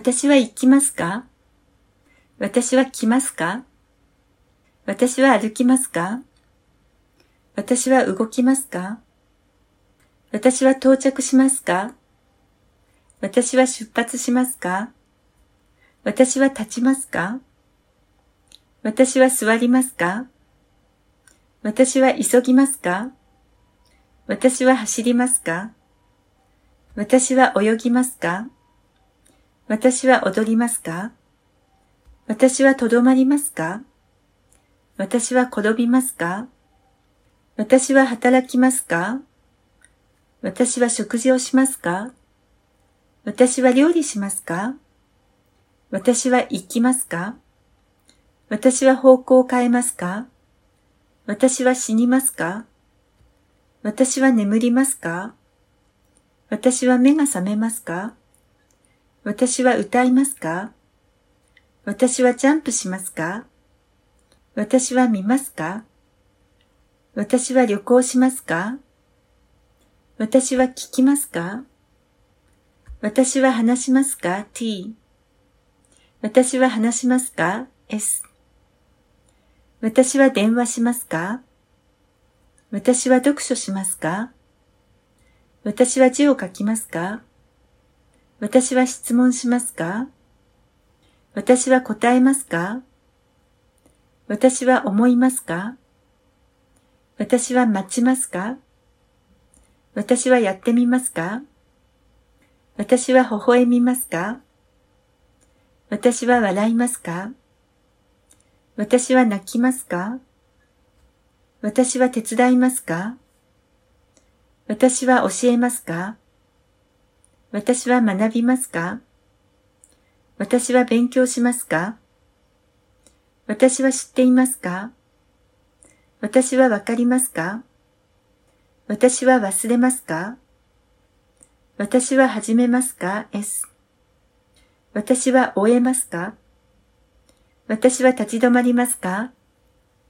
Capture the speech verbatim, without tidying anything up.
私は行きますか？私は来ますか？私は歩きますか？私は動きますか？私は到着しますか？私は出発しますか？私は立ちますか？私は座りますか？私は急ぎますか？私は走りますか？私は泳ぎますか？私は踊りますか？私はとどまりますか？私は転びますか？私は働きますか？私は食事をしますか？私は料理しますか？私は行きますか？私は方向を変えますか？私は死にますか？私は眠りますか？私は目が覚めますか？私は歌いますか？私はジャンプしますか？私は見ますか？私は旅行しますか？私は聞きますか？私は話しますか？ T。私は話しますか？ S。私は電話しますか？私は読書しますか？私は字を書きますか？私は質問しますか？私は答えますか？私は思いますか？私は待ちますか？私はやってみますか？私は微笑みますか？私は笑いますか？私は泣きますか？私は手伝いますか？私は教えますか？私は学びますか？私は勉強しますか？私は知っていますか？私はわかりますか？私は忘れますか？私は始めますか？ S。私は終えますか？私は立ち止まりますか？